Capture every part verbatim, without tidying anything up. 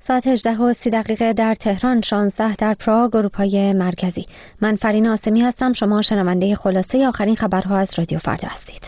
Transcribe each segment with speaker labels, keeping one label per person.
Speaker 1: ساعت هجده و سی دقیقه در تهران، شانزده در پراگ، اروپای مرکزی. من فرین آسمی هستم. شما شنونده خلاصه آخرین خبرها از رادیو فردا هستید.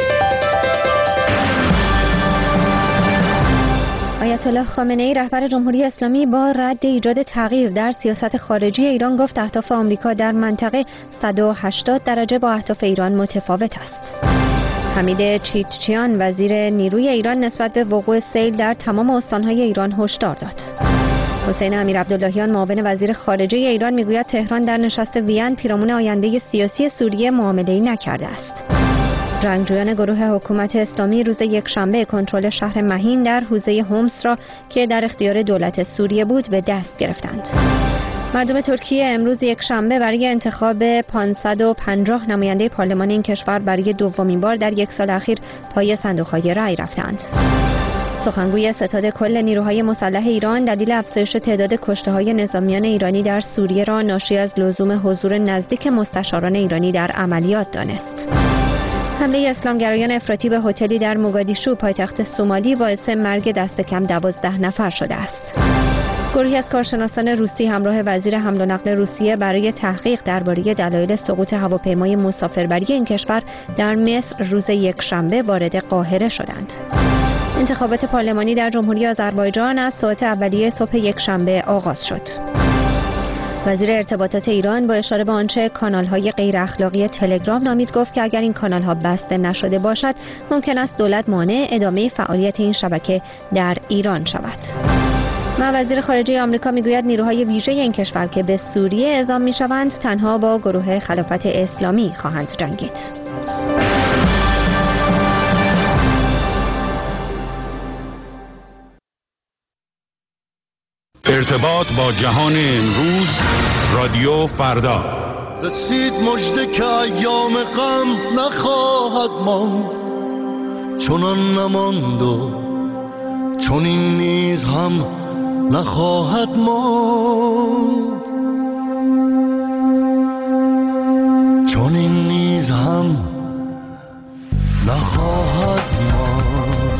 Speaker 1: آیت الله خامنه‌ای رهبر جمهوری اسلامی با رد ایجاد تغییر در سیاست خارجی ایران گفت اهداف آمریکا در منطقه صد و هشتاد درجه با اهداف ایران متفاوت است. حمید چیتچیان وزیر نیروی ایران نسبت به وقوع سیل در تمام استان‌های ایران هشدار داد. حسین امیرعبداللهیان معاون وزیر خارجه ایران میگوید تهران در نشست وین پیرامون آینده سیاسی سوریه معامله‌ای نکرده است. جنگجویان گروه حکومت اسلامی روز یکشنبه کنترل شهر مهین در حوزه هومس را که در اختیار دولت سوریه بود به دست گرفتند. مردم ترکیه امروز یکشنبه برای انتخاب پانصد و پنجاه نماینده پارلمان این کشور برای دومین بار در یک سال اخیر پای صندوق‌های رای رفتند. سخنگوی ستاد کل نیروهای مسلح ایران دلیل افزایش تعداد کشته‌های نظامیان ایرانی در سوریه را ناشی از لزوم حضور نزدیک مستشاران ایرانی در عملیات دانست. حمله اسلامگرایان افراطی به هتلی در موگادیشو پایتخت سومالی باعث مرگ دست کم دوازده نفر شده است. گروهی از کارشناسان روسی همراه وزیر حمل و نقل روسیه برای تحقیق درباره دلایل سقوط هواپیمای مسافربری این کشور در مصر روز یکشنبه وارد قاهره شدند. انتخابات پارلمانی در جمهوری آذربایجان از ساعات اولیه صبح یکشنبه آغاز شد. وزیر ارتباطات ایران با اشاره به آنچه کانال‌های غیر اخلاقی تلگرام نامید گفت که اگر این کانال‌ها بسته نشده باشد ممکن است دولت مانع ادامه فعالیت این شبکه در ایران شود. و وزیر خارجه آمریکا میگوید نیروهای ویژه این کشور که به سوریه اعزام میشوند تنها با گروه خلافت اسلامی خواهند جنگید.
Speaker 2: ارتباط با جهان امروز، رادیو فردا.
Speaker 3: رسید مژده که ایام غم نخواهد ماند، چنان نماند و چون این نیز هم نخواهد ماند، چون این نیز هم نخواهد ماند.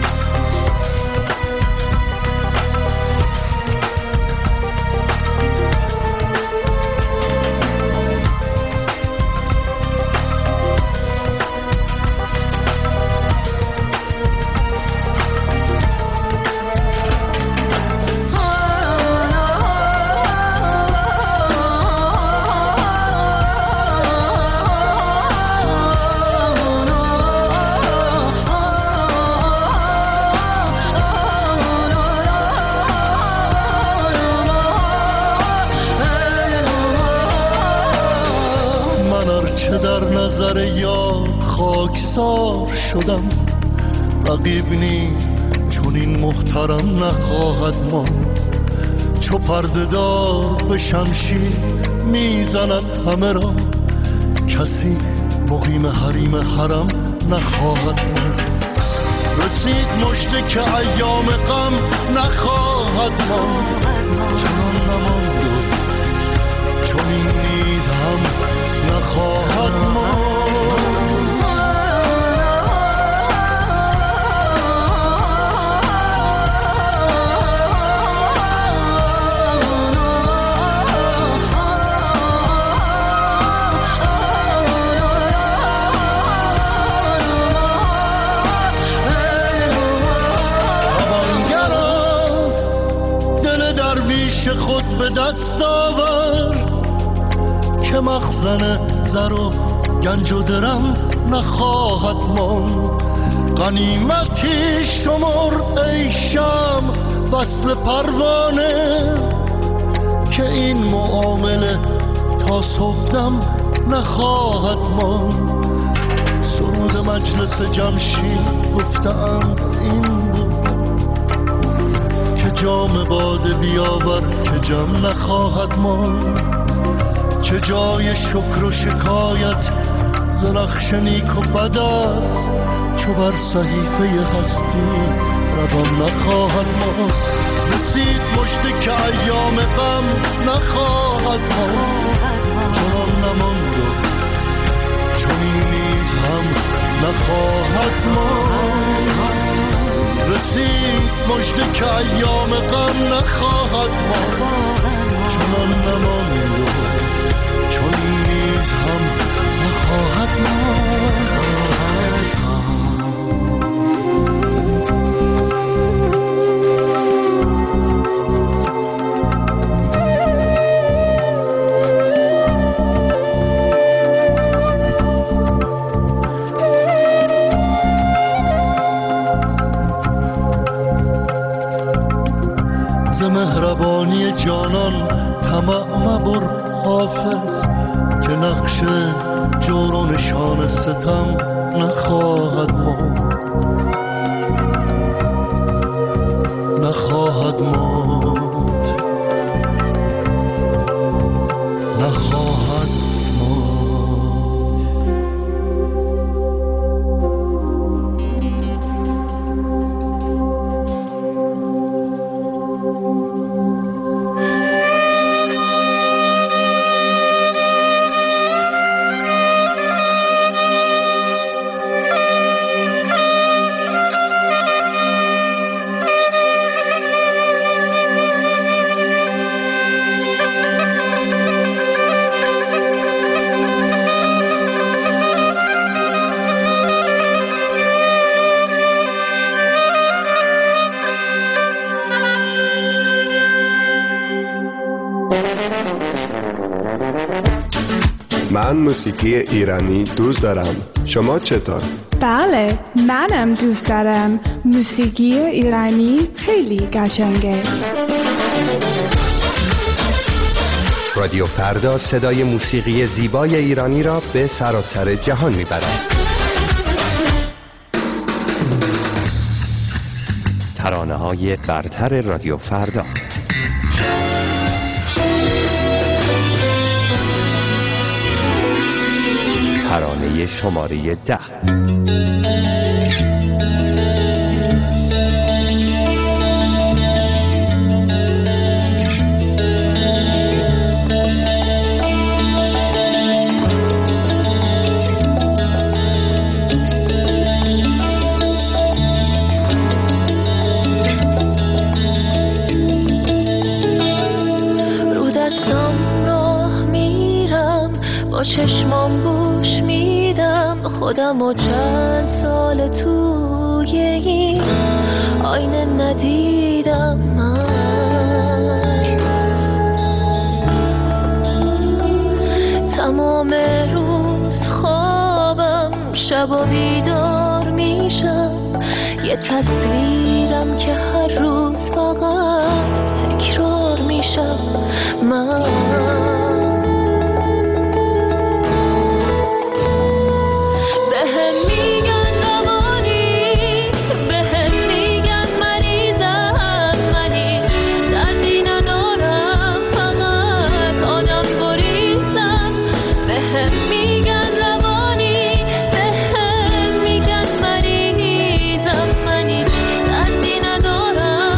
Speaker 3: خاکسار شدم، رقیب نیز چون این محترم نخواهد ماند. چو پرده دار به شمشیر میزند همه را، کسی مقیم حریم حرم نخواهد ماند. رسید مژده که ایام غم نخواهد ماند، چنان نماند و چون این نیز هم نخواهد ماند. خود به دست آور که مخزن زر و گنج و درم نخواهد ماند. غنیمتی شمر ای شم وصل پروانه، که این معامله تا صبحدم نخواهد ماند. سرود مجلس جمشید گفته‌اند این بود که جام باده بیاور که جم نخواهد ماند. چه جای شکر و شکایت ز نقش نیک و بد است، چو بر صحیفه هستی روان نخواهد ماند. رسید مژده که ایام غم نخواهد ماند، چنان نماند و چون این نیز هم نخواهد ماند. رسید مژده که ایام غم نخواهد ماند، چنان نماند و چون این نیز هم نخواهد ماند. مهربانی جانان طمع مبر حافظ که نقش جور و نشان ستم نخواهد ماند، نخواهد ماند، نخواهد
Speaker 4: من موسیقی ایرانی دوست دارم. شما چطور؟
Speaker 5: بله، منم دوست دارم. موسیقی ایرانی خیلی قشنگه.
Speaker 6: رادیو فردا صدای موسیقی زیبای ایرانی را به سراسر جهان میبرد. ترانه‌های برتر رادیو فردا. ترانه شماره ده.
Speaker 7: رو دستم راه میرم، با چشمام گوش میدم، خودم و چند سال توی این آینه ندیدم من. تمام روز خوابم، شب و بیدار میشم، یه تصویرم که هر روز فقط تکرار میشم من. ندارم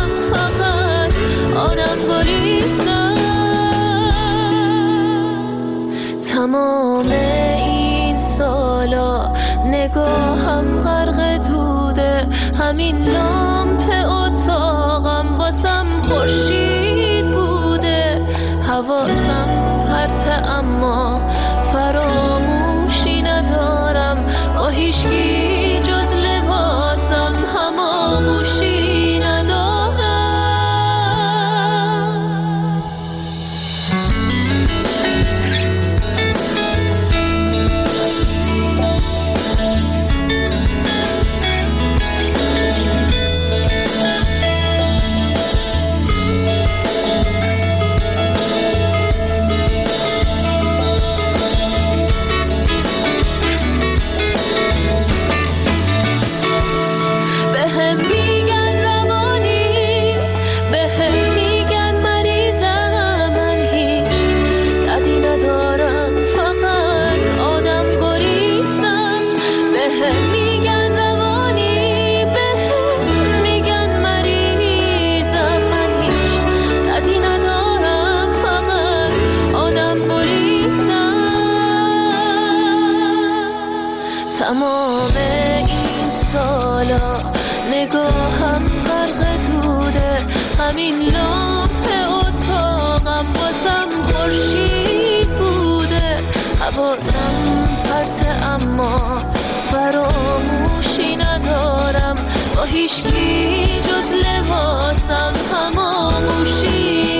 Speaker 7: حواسم پرته اما فراموشی ندارم، با هیچکی جز لباسم هماموشی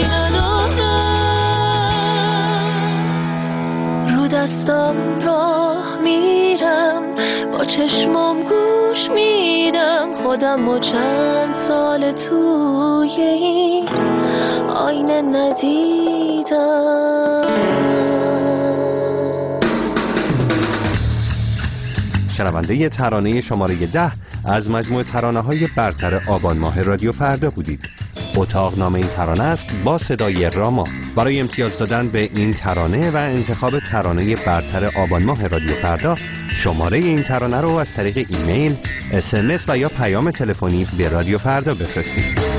Speaker 7: ندارم. رو دستام راه میرم، با چشمام گوش میدم خودم و چند سال توی این آینه ندیدم.
Speaker 6: شنونده ترانه شماره ده از مجموعه ترانه‌های برتر آبان ماه رادیو فردا بودید. اتاق نام این ترانه است با صدای راما. برای امتیاز دادن به این ترانه و انتخاب ترانه برتر آبان ماه رادیو فردا، شماره این ترانه رو از طریق ایمیل، اس ام اس و یا پیام تلفنی به رادیو فردا بفرستید.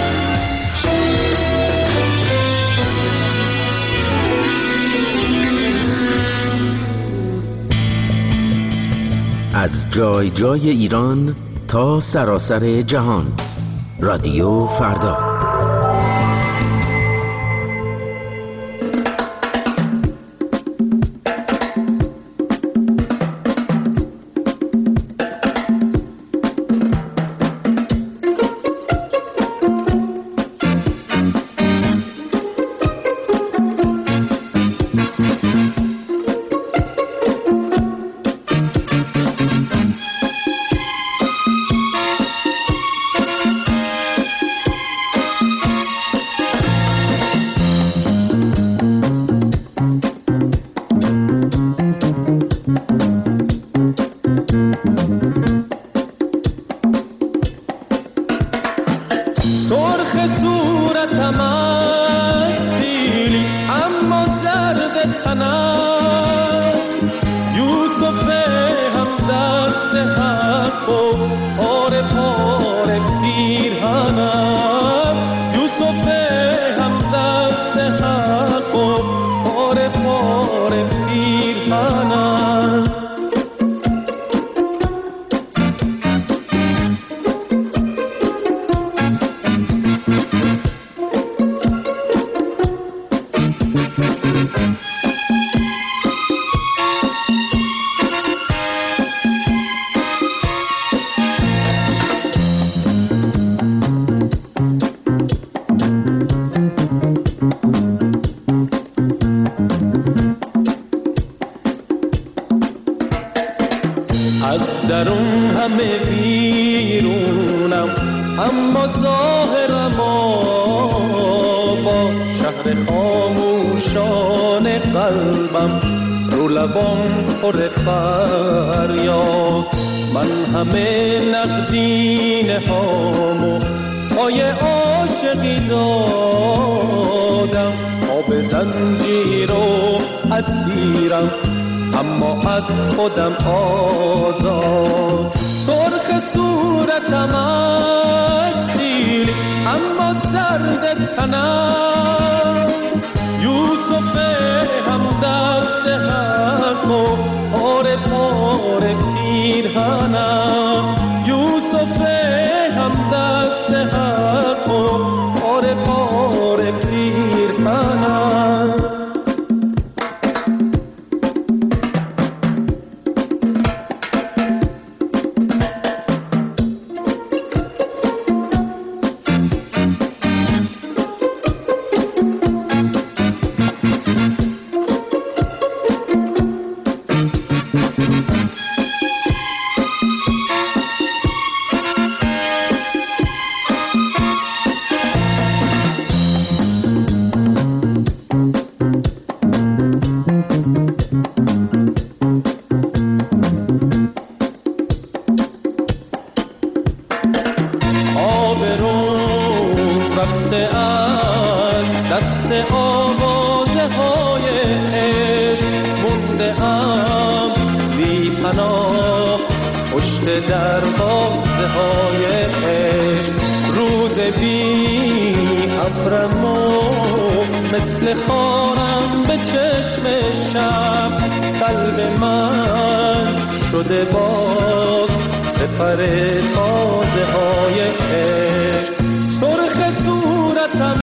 Speaker 8: از جای جای ایران تا سراسر جهان، رادیو فردا.